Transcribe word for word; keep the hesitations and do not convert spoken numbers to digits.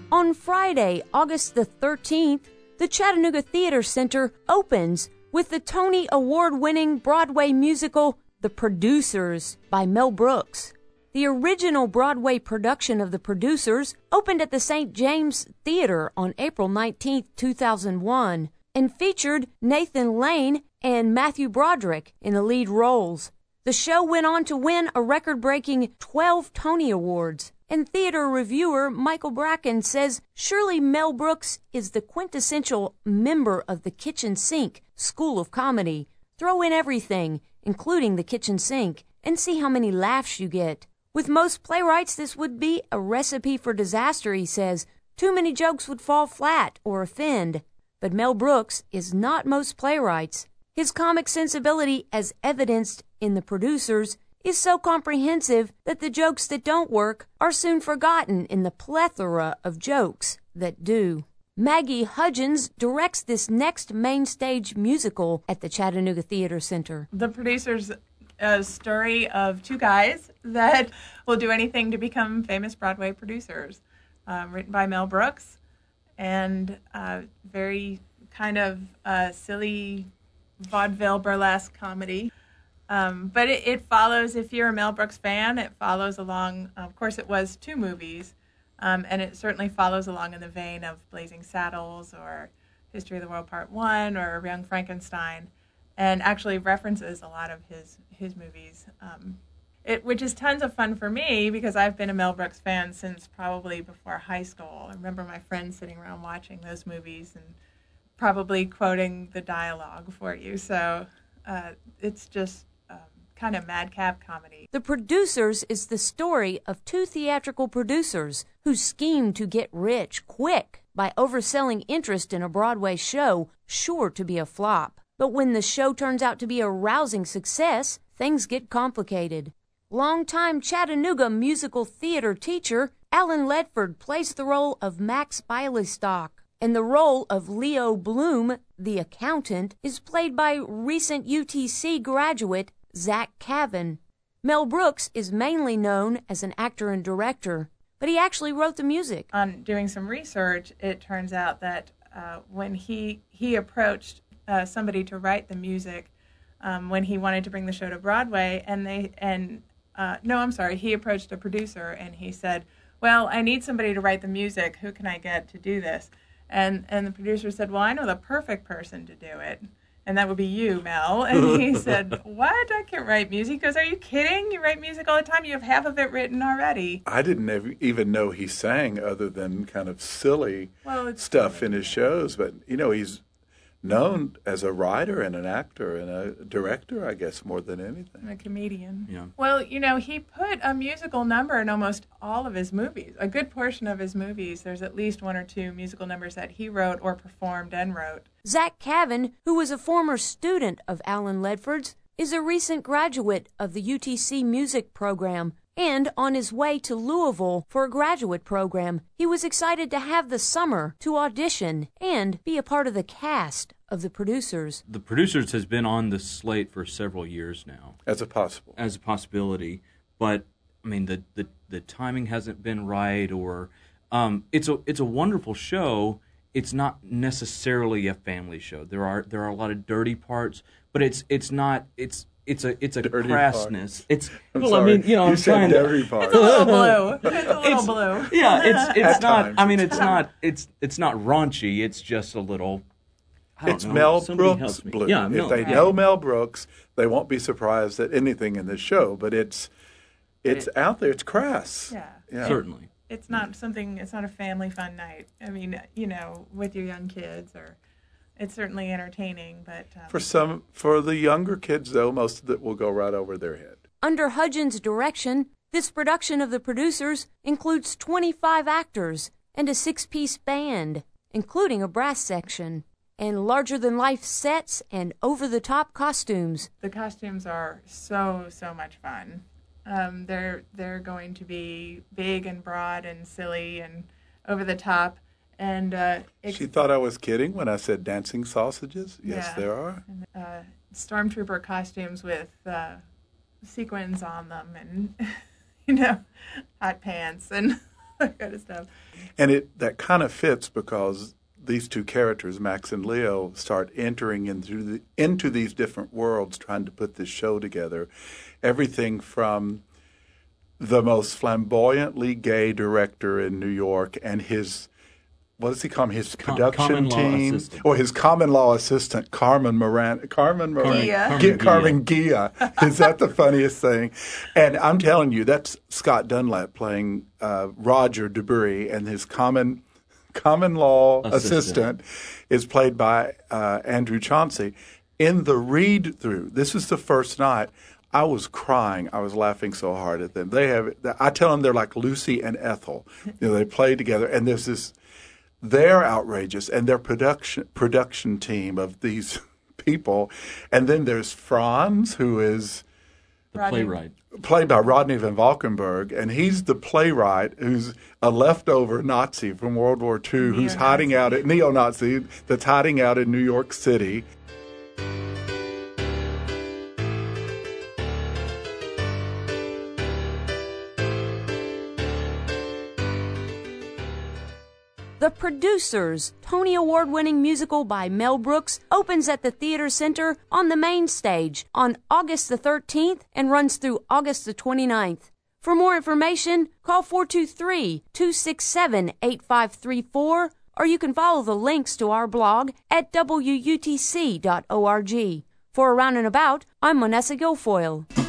On Friday, August the thirteenth, the Chattanooga Theater Center opens with the Tony Award-winning Broadway musical The Producers by Mel Brooks. The original Broadway production of The Producers opened at the Saint James Theater on April nineteenth, two thousand one, and featured Nathan Lane and Matthew Broderick in the lead roles. The show went on to win a record-breaking twelve Tony Awards, and theater reviewer Michael Bracken says surely Mel Brooks is the quintessential member of the kitchen sink school of comedy. Throw in everything, including the kitchen sink, and see how many laughs you get. With most playwrights, this would be a recipe for disaster, he says. Too many jokes would fall flat or offend. But Mel Brooks is not most playwrights. His comic sensibility, as evidenced in The Producers, is so comprehensive that the jokes that don't work are soon forgotten in the plethora of jokes that do. Maggie Hudgens directs this next main stage musical at the Chattanooga Theater Center. The Producers, a story of two guys that will do anything to become famous Broadway producers, uh, written by Mel Brooks, and uh, very kind of uh, silly vaudeville burlesque comedy. Um, but it, it follows, if you're a Mel Brooks fan, it follows along, of course it was two movies, um, and it certainly follows along in the vein of Blazing Saddles or History of the World Part One or Young Frankenstein, and actually references a lot of his, his movies, um, it, which is tons of fun for me because I've been a Mel Brooks fan since probably before high school. I remember my friends sitting around watching those movies and probably quoting the dialogue for you, so uh, it's just kind of madcap comedy. The Producers is the story of two theatrical producers who scheme to get rich quick by overselling interest in a Broadway show sure to be a flop. But when the show turns out to be a rousing success, things get complicated. Longtime Chattanooga musical theater teacher Alan Ledford plays the role of Max Bialystock, and the role of Leo Bloom, the accountant, is played by recent U T C graduate Zach Cavan. Mel Brooks is mainly known as an actor and director, but he actually wrote the music. On doing some research, it turns out that uh, when he he approached uh, somebody to write the music um, when he wanted to bring the show to Broadway, and they and uh, no, I'm sorry, he approached a producer and he said, "Well, I need somebody to write the music. Who can I get to do this?" And and the producer said, "Well, I know the perfect person to do it. And that would be you, Mel." And he said, "What? I can't write music." He goes, "Are you kidding? You write music all the time. You have half of it written already." I didn't ever even know he sang other than kind of silly well, stuff in his shows. But, you know, he's known as a writer and an actor and a director, I guess, more than anything. And a comedian. Yeah. Well, you know, he put a musical number in almost all of his movies. A good portion of his movies, there's at least one or two musical numbers that he wrote or performed and wrote. Zach Cavan, who was a former student of Alan Ledford's, is a recent graduate of the U T C music program and on his way to Louisville for a graduate program. He was excited to have the summer to audition and be a part of the cast of The Producers. The Producers has been on the slate for several years now. As a possible. As a possibility. But, I mean, the, the, the timing hasn't been right, or um, it's a it's a wonderful show. It's not necessarily a family show. There are there are a lot of dirty parts, but it's it's not it's it's a it's a dirty crassness. Part. It's I'm well, sorry. I mean, you know, you I'm said trying dirty to. Part. It's a little blue. It's a little It's- blue. Yeah, it's it's At not. times, I mean, it's it's not. It's it's not raunchy. It's just a little. I don't It's know. Mel Somebody Brooks help me. blue. Yeah, if Mel, they right. know Mel Brooks, they won't be surprised at anything in this show. But it's it's It- out there. It's crass. Yeah. Yeah. Certainly. It's not something, it's not a family fun night. I mean, you know, with your young kids, or it's certainly entertaining, but... Um, For some, for the younger kids, though, most of it will go right over their head. Under Hudgens' direction, this production of The Producers includes twenty-five actors and a six-piece band, including a brass section, and larger-than-life sets and over-the-top costumes. the costumes are so, so much fun. Um, they're they're going to be big and broad and silly and over the top. And uh, ex- She thought I was kidding when I said dancing sausages. Yes, Yeah. there are. uh, stormtrooper costumes with uh, sequins on them and, you know, hot pants and that kind of stuff. And it that kind of fits because these two characters, Max and Leo, start entering into the, into these different worlds, trying to put this show together. Everything from the most flamboyantly gay director in New York and his, what does he call him, his production common law team? assistant. Or his common law assistant, Carmen Moran. Carmen Moran. Gia. Gia- Carmen Gia. Is that the funniest thing? And I'm telling you, that's Scott Dunlap playing uh, Roger Debris, and his common common law assistant, Assistant. is played by uh, Andrew Chauncey. In the read-through, this is the first night, I was crying. I was laughing so hard at them. They have, I tell them they're like Lucy and Ethel. You know, they play together, and there's this. They're outrageous, and their production production team of these people, and then there's Franz, who is The Rodney. playwright. played by Rodney Van Valkenburg, and he's the playwright who's a leftover Nazi from World War Two who's Neo-Nazi. hiding out at neo-Nazi that's hiding out in New York City. The Producers, Tony Award-winning musical by Mel Brooks, opens at the Theater Center on the main stage on August the thirteenth and runs through August the twenty-ninth. For more information, call four two three, two six seven, eight five three four, or you can follow the links to our blog at W U T C dot org. For Around and About, I'm Monessa Guilfoyle.